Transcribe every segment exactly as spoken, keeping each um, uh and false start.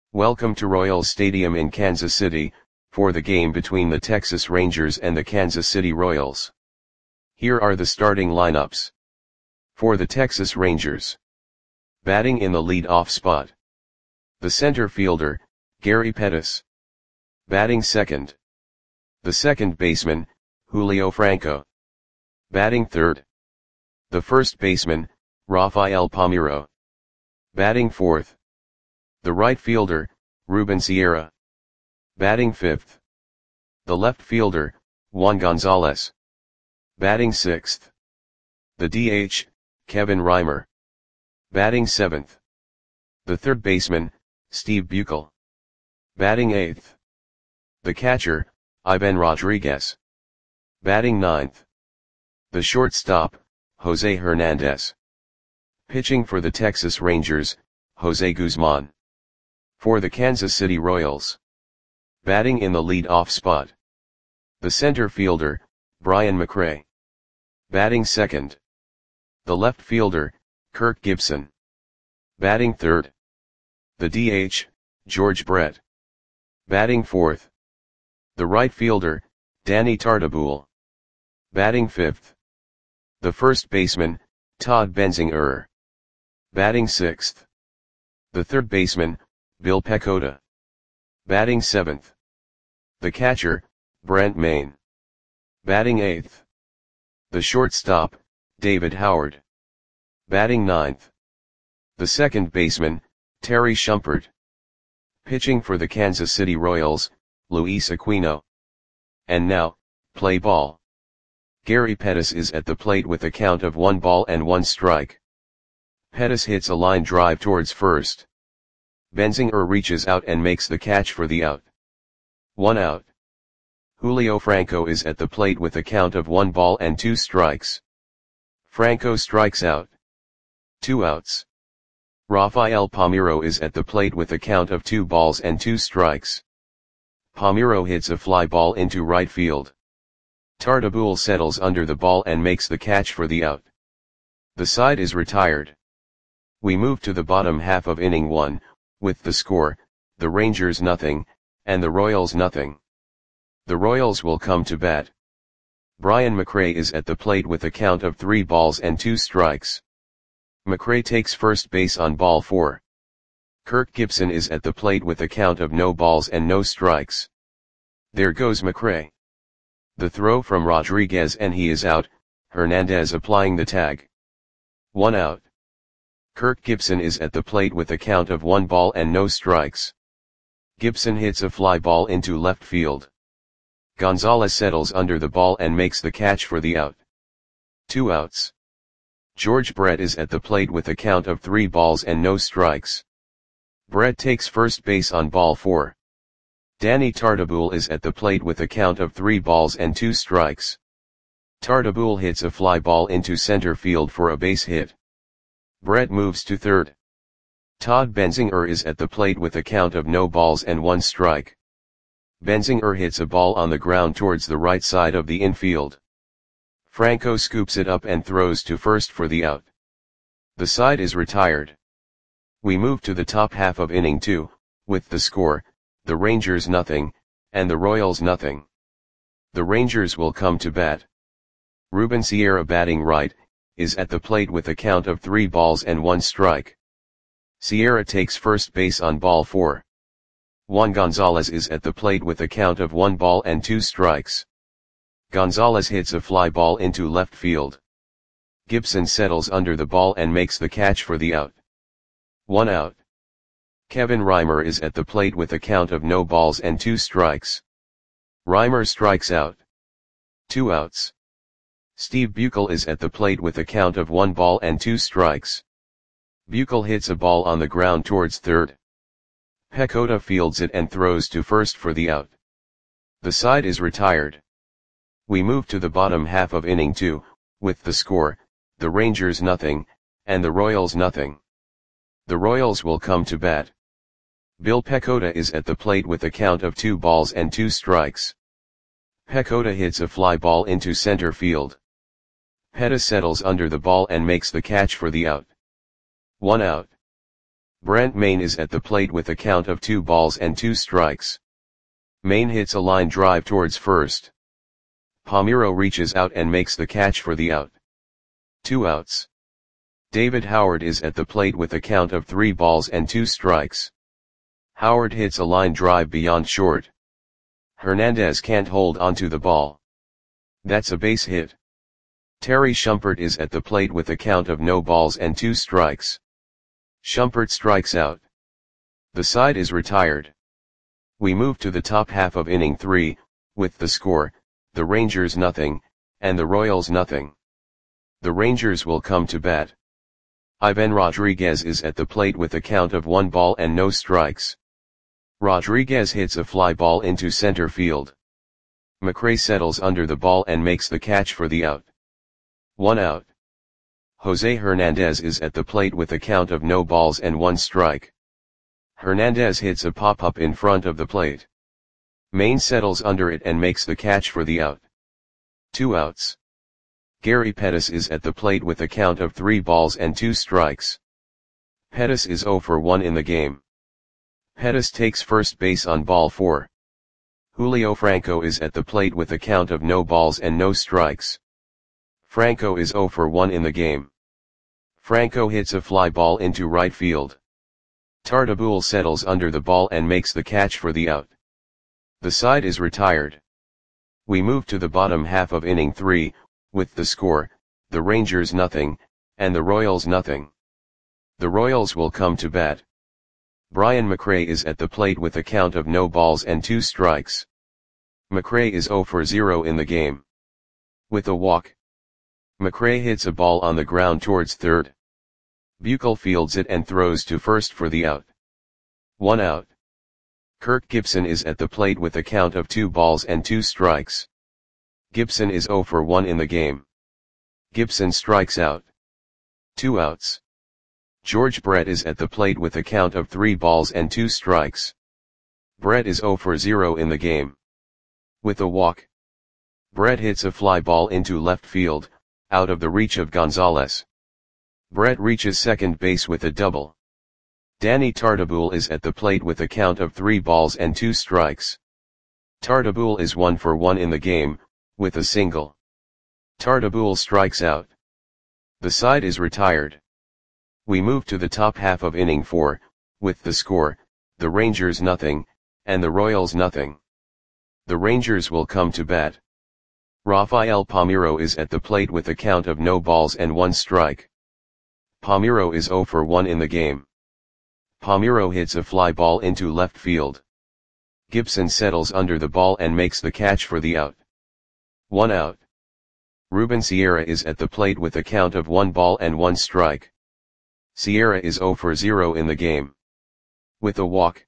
Welcome to Royals Stadium in Kansas City, for the game between the Texas Rangers and the Kansas City Royals. Here are the starting lineups. For the Texas Rangers. Batting in the lead-off spot. The center fielder, Gary Pettis. Batting second. The second baseman, Julio Franco. Batting third. The first baseman, Rafael Palmeiro. Batting fourth. The right fielder, Ruben Sierra. Batting fifth. The left fielder, Juan Gonzalez. Batting sixth. The D H, Kevin Reimer. Batting seventh. The third baseman, Steve Buechel. Batting eighth. The catcher, Ivan Rodriguez. Batting ninth. The shortstop, Jose Hernandez. Pitching for the Texas Rangers, Jose Guzman. For the Kansas City Royals. Batting in the lead-off spot. The center fielder, Brian McRae. Batting second. The left fielder, Kirk Gibson. Batting third. The D H, George Brett. Batting fourth. The right fielder, Danny Tartabull. Batting fifth. The first baseman, Todd Benzinger. Batting sixth. The third baseman, Bill Pecota. Batting seventh. The catcher, Brent Mayne. Batting eighth. The shortstop, David Howard. Batting ninth. The second baseman, Terry Shumpert. Pitching for the Kansas City Royals, Luis Aquino. And now, play ball. Gary Pettis is at the plate with a count of one ball and one strike. Pettis hits a line drive towards first. Benzinger reaches out and makes the catch for the out. One out. Julio Franco is at the plate with a count of one ball and two strikes. Franco strikes out. Two outs. Rafael Palmeiro is at the plate with a count of two balls and two strikes. Palmeiro hits a fly ball into right field. Tartabull settles under the ball and makes the catch for the out. The side is retired. We move to the bottom half of inning one, with the score, the Rangers nothing, and the Royals nothing. The Royals will come to bat. Brian McRae is at the plate with a count of three balls and two strikes. McRae takes first base on ball four. Kirk Gibson is at the plate with a count of no balls and no strikes. There goes McRae. The throw from Rodriguez and he is out, Hernandez applying the tag. One out. Kirk Gibson is at the plate with a count of one ball and no strikes. Gibson hits a fly ball into left field. Gonzalez settles under the ball and makes the catch for the out. Two outs. George Brett is at the plate with a count of three balls and no strikes. Brett takes first base on ball four. Danny Tartabull is at the plate with a count of three balls and two strikes. Tartabull hits a fly ball into center field for a base hit. Brett moves to third. Todd Benzinger is at the plate with a count of no balls and one strike. Benzinger hits a ball on the ground towards the right side of the infield. Franco scoops it up and throws to first for the out. The side is retired. We move to the top half of inning two, with the score, the Rangers nothing, and the Royals nothing. The Rangers will come to bat. Ruben Sierra batting right, is at the plate with a count of three balls and one strike. Sierra takes first base on ball four. Juan Gonzalez is at the plate with a count of one ball and two strikes. Gonzalez hits a fly ball into left field. Gibson settles under the ball and makes the catch for the out. One out. Kevin Reimer is at the plate with a count of no balls and two strikes. Reimer strikes out. Two outs. Steve Buechel is at the plate with a count of one ball and two strikes. Buechel hits a ball on the ground towards third. Pecota fields it and throws to first for the out. The side is retired. We move to the bottom half of inning two, with the score, the Rangers nothing, and the Royals nothing. The Royals will come to bat. Bill Pecota is at the plate with a count of two balls and two strikes. Pecota hits a fly ball into center field. Pettis settles under the ball and makes the catch for the out. One out. Brant Main is at the plate with a count of two balls and two strikes. Main hits a line drive towards first. Palmeiro reaches out and makes the catch for the out. Two outs. David Howard is at the plate with a count of three balls and two strikes. Howard hits a line drive beyond short. Hernandez can't hold onto the ball. That's a base hit. Terry Shumpert is at the plate with a count of no balls and two strikes. Shumpert strikes out. The side is retired. We move to the top half of inning three, with the score, the Rangers nothing, and the Royals nothing. The Rangers will come to bat. Ivan Rodriguez is at the plate with a count of one ball and no strikes. Rodriguez hits a fly ball into center field. McRae settles under the ball and makes the catch for the out. One out. Jose Hernandez is at the plate with a count of no balls and one strike. Hernandez hits a pop-up in front of the plate. Main settles under it and makes the catch for the out. Two outs. Gary Pettis is at the plate with a count of three balls and two strikes. Pettis is oh for one in the game. Pettis takes first base on ball four. Julio Franco is at the plate with a count of no balls and no strikes. Franco is oh for one in the game. Franco hits a fly ball into right field. Tartabull settles under the ball and makes the catch for the out. The side is retired. We move to the bottom half of inning three, with the score, the Rangers nothing, and the Royals nothing. The Royals will come to bat. Brian McRae is at the plate with a count of no balls and two strikes. McRae is oh for zero in the game. With a walk. McRae hits a ball on the ground towards third. Buechel fields it and throws to first for the out. One out. Kirk Gibson is at the plate with a count of two balls and two strikes. Gibson is oh for one in the game. Gibson strikes out. Two outs. George Brett is at the plate with a count of three balls and two strikes. Brett is oh for zero in the game. With a walk. Brett hits a fly ball into left field, out of the reach of Gonzalez. Brett reaches second base with a double. Danny Tartabull is at the plate with a count of three balls and two strikes. Tartabull is one for one in the game, with a single. Tartabull strikes out. The side is retired. We move to the top half of inning four, with the score, the Rangers nothing, and the Royals nothing. The Rangers will come to bat. Rafael Palmeiro is at the plate with a count of no balls and one strike. Palmeiro is oh for one in the game. Palmeiro hits a fly ball into left field. Gibson settles under the ball and makes the catch for the out. One out. Ruben Sierra is at the plate with a count of one ball and one strike. Sierra is oh for zero in the game. With a walk.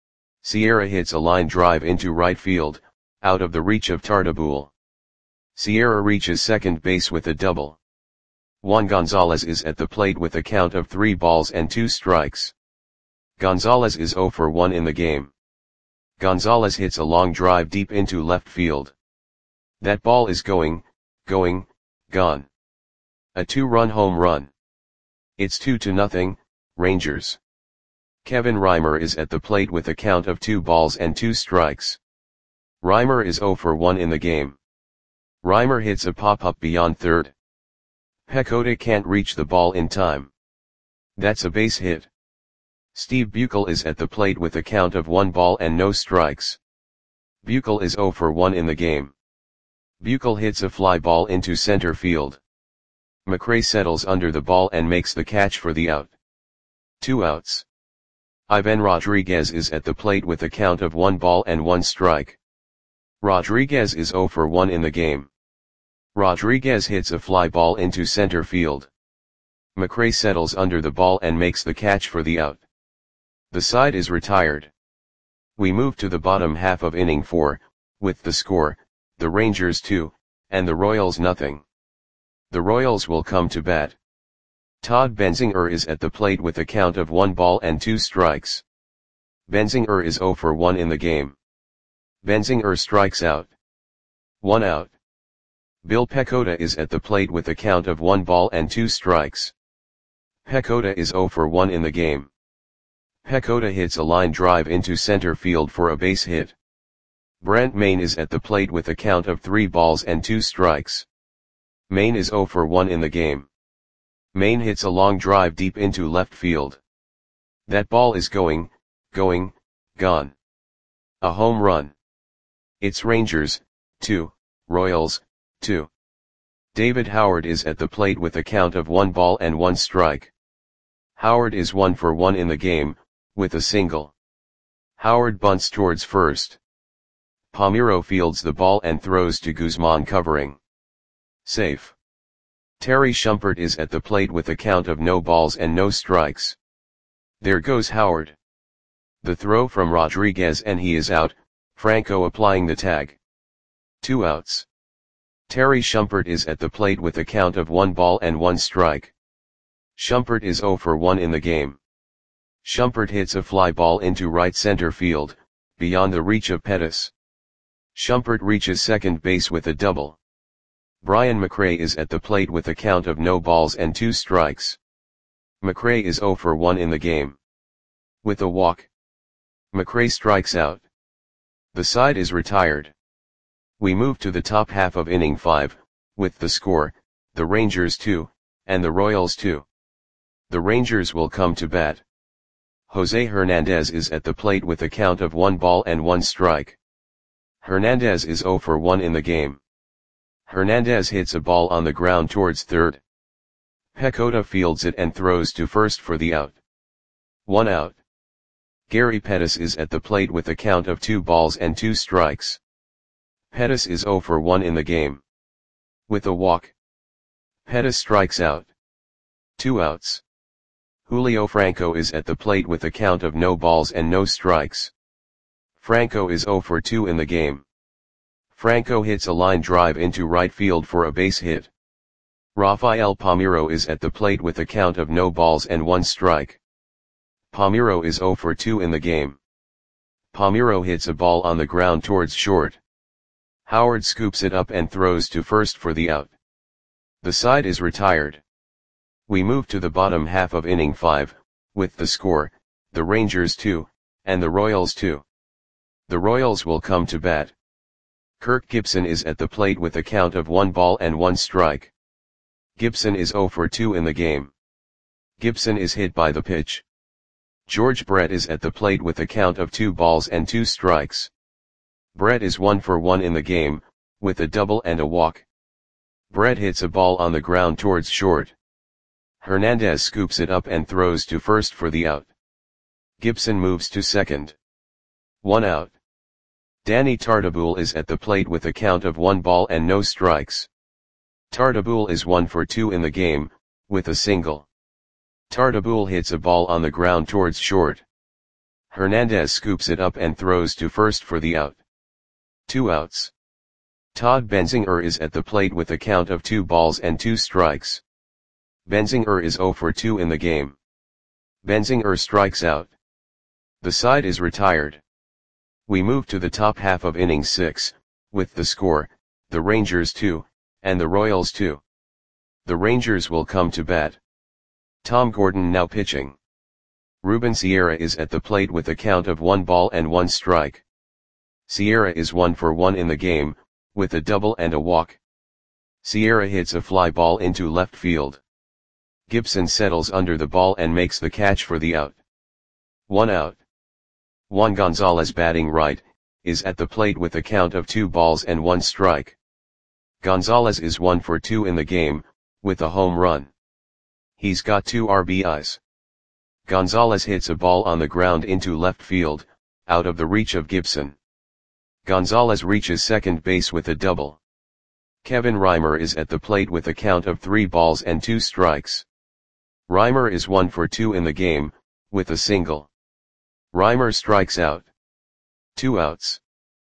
Sierra hits a line drive into right field, out of the reach of Tartabull. Sierra reaches second base with a double. Juan Gonzalez is at the plate with a count of three balls and two strikes. Gonzalez is oh for one in the game. Gonzalez hits a long drive deep into left field. That ball is going, going, gone. A two-run home run. It's two to nothing, Rangers. Kevin Reimer is at the plate with a count of two balls and two strikes. Reimer is oh for one in the game. Reimer hits a pop-up beyond third. Pecota can't reach the ball in time. That's a base hit. Steve Buechel is at the plate with a count of one ball and no strikes. Buechel is oh for one in the game. Buechel hits a fly ball into center field. McRae settles under the ball and makes the catch for the out. Two outs. Ivan Rodriguez is at the plate with a count of one ball and one strike. Rodriguez is oh for one in the game. Rodriguez hits a fly ball into center field. McRae settles under the ball and makes the catch for the out. The side is retired. We move to the bottom half of inning four, with the score, the Rangers two, and the Royals nothing. The Royals will come to bat. Todd Benzinger is at the plate with a count of one ball and two strikes. Benzinger is oh for one in the game. Benzinger strikes out. One out. Bill Pecota is at the plate with a count of one ball and two strikes. Pecota is oh for one in the game. Pechota hits a line drive into center field for a base hit. Brent Mayne is at the plate with a count of three balls and two strikes. Mayne is zero for one in the game. Mayne hits a long drive deep into left field. That ball is going, going, gone. A home run. It's Rangers, two, Royals, two. David Howard is at the plate with a count of one ball and one strike. Howard is one for one in the game, with a single. Howard bunts towards first. Palmeiro fields the ball and throws to Guzman covering. Safe. Terry Shumpert is at the plate with a count of no balls and no strikes. There goes Howard. The throw from Rodriguez and he is out, Franco applying the tag. Two outs. Terry Shumpert is at the plate with a count of one ball and one strike. Shumpert is zero for one in the game. Shumpert hits a fly ball into right center field, beyond the reach of Pettis. Shumpert reaches second base with a double. Brian McRae is at the plate with a count of no balls and two strikes. McRae is zero for one in the game. With a walk, McRae strikes out. The side is retired. We move to the top half of inning five, with the score, the Rangers two, and the Royals two. The Rangers will come to bat. Jose Hernandez is at the plate with a count of one ball and one strike. Hernandez is zero for one in the game. Hernandez hits a ball on the ground towards third. Pechota fields it and throws to first for the out. One out. Gary Pettis is at the plate with a count of two balls and two strikes. Pettis is zero for one in the game. With a walk, Pettis strikes out. Two outs. Julio Franco is at the plate with a count of no balls and no strikes. Franco is zero for two in the game. Franco hits a line drive into right field for a base hit. Rafael Palmeiro is at the plate with a count of no balls and one strike. Palmeiro is zero for two in the game. Palmeiro hits a ball on the ground towards short. Howard scoops it up and throws to first for the out. The side is retired. We move to the bottom half of inning five, with the score, the Rangers two, and the Royals two. The Royals will come to bat. Kirk Gibson is at the plate with a count of one ball and one strike. Gibson is zero for two in the game. Gibson is hit by the pitch. George Brett is at the plate with a count of two balls and two strikes. Brett is one for one in the game, with a double and a walk. Brett hits a ball on the ground towards short. Hernandez scoops it up and throws to first for the out. Gibson moves to second. One out. Danny Tartabull is at the plate with a count of one ball and no strikes. Tartabull is one for two in the game, with a single. Tartabull hits a ball on the ground towards short. Hernandez scoops it up and throws to first for the out. Two outs. Todd Benzinger is at the plate with a count of two balls and two strikes. Benzinger is zero for two in the game. Benzinger strikes out. The side is retired. We move to the top half of inning six, with the score, the Rangers two, and the Royals two. The Rangers will come to bat. Tom Gordon now pitching. Ruben Sierra is at the plate with a count of one ball and one strike. Sierra is one for one in the game, with a double and a walk. Sierra hits a fly ball into left field. Gibson settles under the ball and makes the catch for the out. One out. Juan Gonzalez, batting right, is at the plate with a count of two balls and one strike. Gonzalez is one for two in the game, with a home run. He's got two R B Is. Gonzalez hits a ball on the ground into left field, out of the reach of Gibson. Gonzalez reaches second base with a double. Kevin Reimer is at the plate with a count of three balls and two strikes. Reimer is one for two in the game, with a single. Reimer strikes out. Two outs.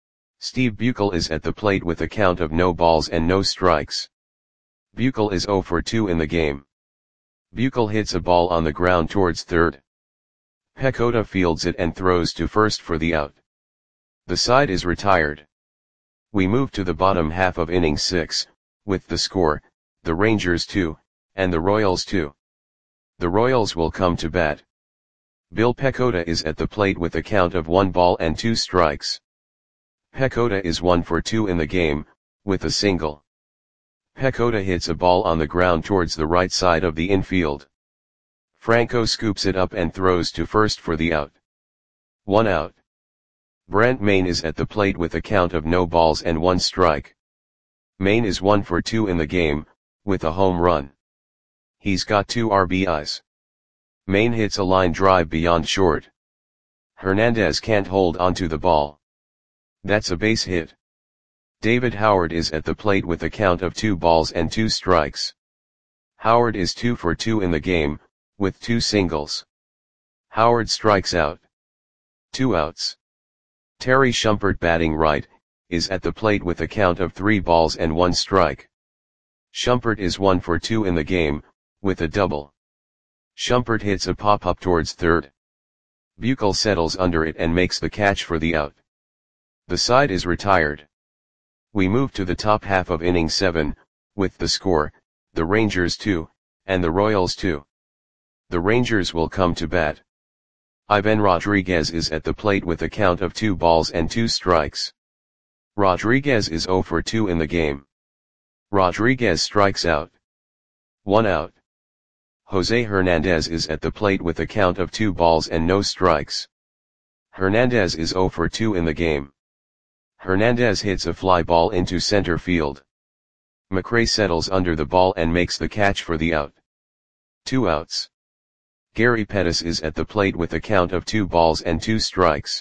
Steve Buechel is at the plate with a count of no balls and no strikes. Buechel is zero for two in the game. Buechel hits a ball on the ground towards third. Pechota fields it and throws to first for the out. The side is retired. We move to the bottom half of inning six, with the score, the Rangers two, and the Royals two. The Royals will come to bat. Bill Pecota is at the plate with a count of one ball and two strikes. Pecota is one for two in the game, with a single. Pecota hits a ball on the ground towards the right side of the infield. Franco scoops it up and throws to first for the out. One out. Brent Mayne is at the plate with a count of no balls and one strike. Mayne is one for two in the game, with a home run. He's got two R B Is. Mayne hits a line drive beyond short. Hernandez can't hold onto the ball. That's a base hit. David Howard is at the plate with a count of two balls and two strikes. Howard is two for two in the game, with two singles. Howard strikes out. Two outs. Terry Shumpert, batting right, is at the plate with a count of three balls and one strike. Shumpert is one for two in the game, with a double. Shumpert hits a pop-up towards third. Buechel settles under it and makes the catch for the out. The side is retired. We move to the top half of inning seven, with the score, the Rangers two, and the Royals two. The Rangers will come to bat. Ivan Rodriguez is at the plate with a count of two balls and two strikes. Rodriguez is zero for two in the game. Rodriguez strikes out. One out. Jose Hernandez is at the plate with a count of two balls and no strikes. Hernandez is zero for two in the game. Hernandez hits a fly ball into center field. McRae settles under the ball and makes the catch for the out. Two outs. Gary Pettis is at the plate with a count of two balls and two strikes.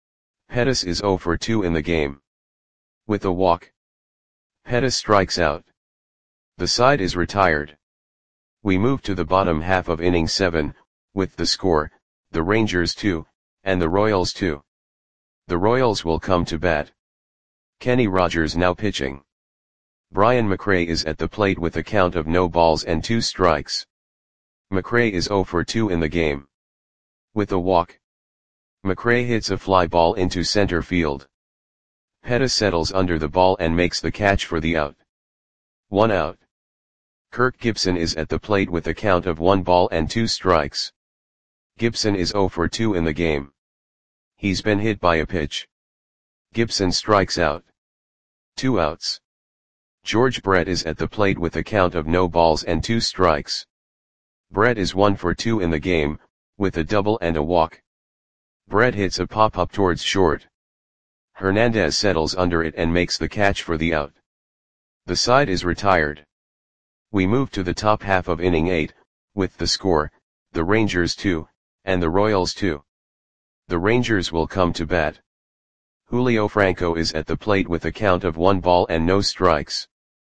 Pettis is zero for two in the game. With a walk. Pettis strikes out. The side is retired. We move to the bottom half of inning seven, with the score, the Rangers two, and the Royals two. The Royals will come to bat. Kenny Rogers now pitching. Brian McRae is at the plate with a count of no balls and two strikes. McRae is zero for two in the game. With a walk. McRae hits a fly ball into center field. Pettis settles under the ball and makes the catch for the out. One out. Kirk Gibson is at the plate with a count of one ball and two strikes. Gibson is zero for two in the game. He's been hit by a pitch. Gibson strikes out. Two outs. George Brett is at the plate with a count of no balls and two strikes. Brett is one for two in the game, with a double and a walk. Brett hits a pop-up towards short. Hernandez settles under it and makes the catch for the out. The side is retired. We move to the top half of inning eight, with the score, the Rangers two, and the Royals two. The Rangers will come to bat. Julio Franco is at the plate with a count of one ball and no strikes.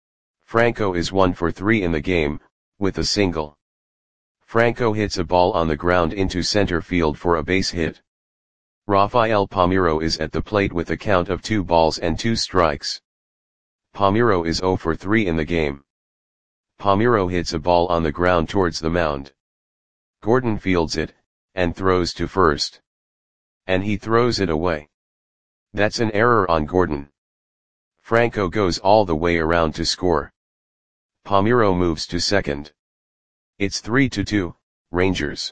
Franco is one for three in the game, with a single. Franco hits a ball on the ground into center field for a base hit. Rafael Palmeiro is at the plate with a count of two balls and two strikes. Palmeiro is zero for three in the game. Palmeiro hits a ball on the ground towards the mound. Gordon fields it, and throws to first. And he throws it away. That's an error on Gordon. Franco goes all the way around to score. Palmeiro moves to second. It's three to two, Rangers.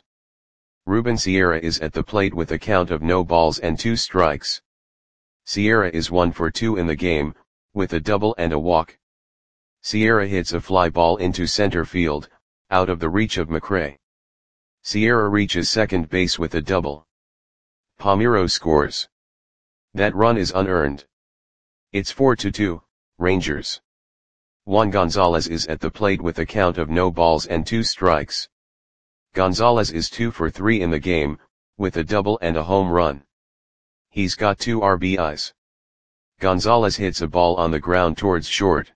Ruben Sierra is at the plate with a count of no balls and two strikes. Sierra is one for two in the game, with a double and a walk. Sierra hits a fly ball into center field, out of the reach of McRae. Sierra reaches second base with a double. Palmeiro scores. That run is unearned. It's four to two, Rangers. Juan Gonzalez is at the plate with a count of no balls and two strikes. Gonzalez is two for three in the game, with a double and a home run. He's got two R B Is. Gonzalez hits a ball on the ground towards short.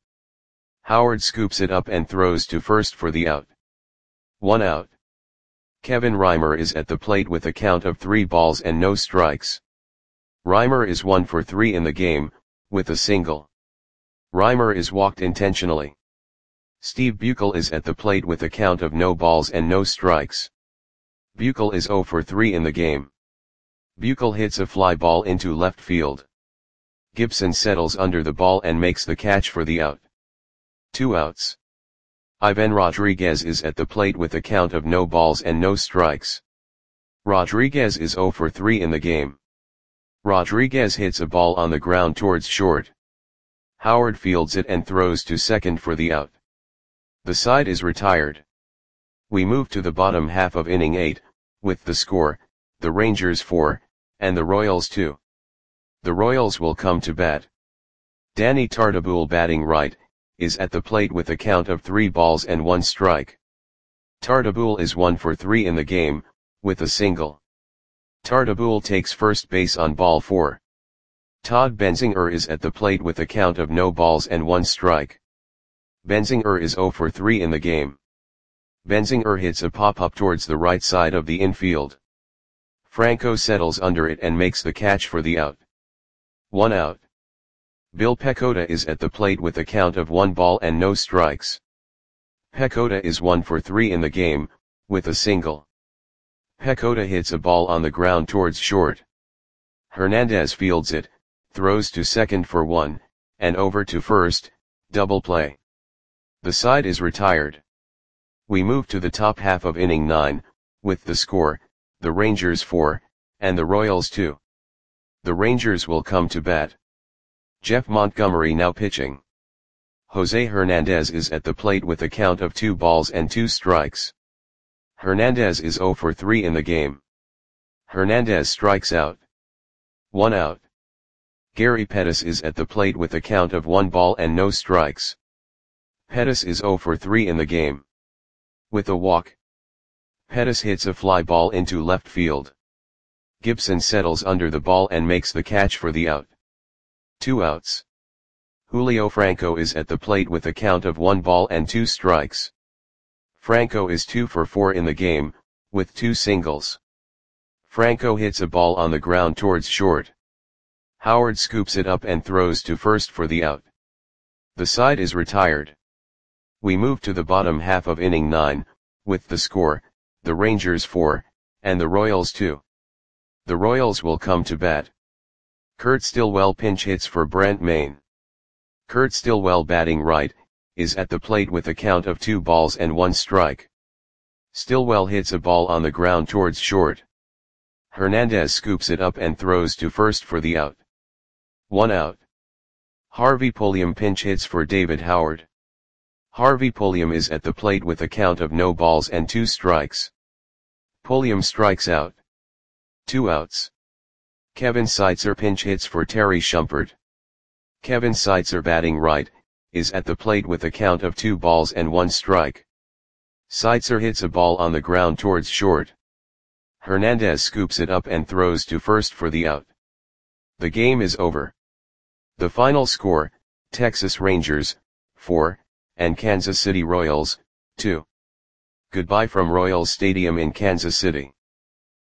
Howard scoops it up and throws to first for the out. One out. Kevin Reimer is at the plate with a count of three balls and no strikes. Reimer is one for three in the game, with a single. Reimer is walked intentionally. Steve Buechel is at the plate with a count of no balls and no strikes. Buechel is zero for three in the game. Buechel hits a fly ball into left field. Gibson settles under the ball and makes the catch for the out. Two outs. Ivan Rodriguez is at the plate with a count of no balls and no strikes. Rodriguez is zero for three in the game. Rodriguez hits a ball on the ground towards short. Howard fields it and throws to second for the out. The side is retired. We move to the bottom half of inning eight, with the score, the Rangers four, and the Royals two. The Royals will come to bat. Danny Tartabull, batting right, is at the plate with a count of three balls and one strike. Tartabull is one for three in the game, with a single. Tartabull takes first base on ball four. Todd Benzinger is at the plate with a count of no balls and one strike. Benzinger is zero for three in the game. Benzinger hits a pop-up towards the right side of the infield. Franco settles under it and makes the catch for the out. One out. Bill Pecota is at the plate with a count of one ball and no strikes. Pecota is one for three in the game, with a single. Pecota hits a ball on the ground towards short. Hernandez fields it, throws to second for one, and over to first, double play. The side is retired. We move to the top half of inning nine, with the score, the Rangers four, and the Royals two. The Rangers will come to bat. Jeff Montgomery now pitching. Jose Hernandez is at the plate with a count of two balls and two strikes. Hernandez is zero for three in the game. Hernandez strikes out. One out. Gary Pettis is at the plate with a count of one ball and no strikes. Pettis is zero for three in the game. With a walk. Pettis hits a fly ball into left field. Gibson settles under the ball and makes the catch for the out. Two outs. Julio Franco is at the plate with a count of one ball and two strikes. Franco is two for four in the game, with two singles. Franco hits a ball on the ground towards short. Howard scoops it up and throws to first for the out. The side is retired. We move to the bottom half of inning nine, with the score, the Rangers four, and the Royals two. The Royals will come to bat. Kurt Stillwell pinch hits for Brent Mayne. Kurt Stillwell, batting right, is at the plate with a count of two balls and one strike. Stillwell hits a ball on the ground towards short. Hernandez scoops it up and throws to first for the out. One out. Harvey Pulliam pinch hits for David Howard. Harvey Pulliam is at the plate with a count of no balls and two strikes. Pulliam strikes out. Two outs. Kevin Seitzer pinch hits for Terry Shumpert. Kevin Seitzer, batting right, is at the plate with a count of two balls and one strike. Seitzer hits a ball on the ground towards short. Hernandez scoops it up and throws to first for the out. The game is over. The final score, Texas Rangers, four, and Kansas City Royals, two. Goodbye from Royals Stadium in Kansas City.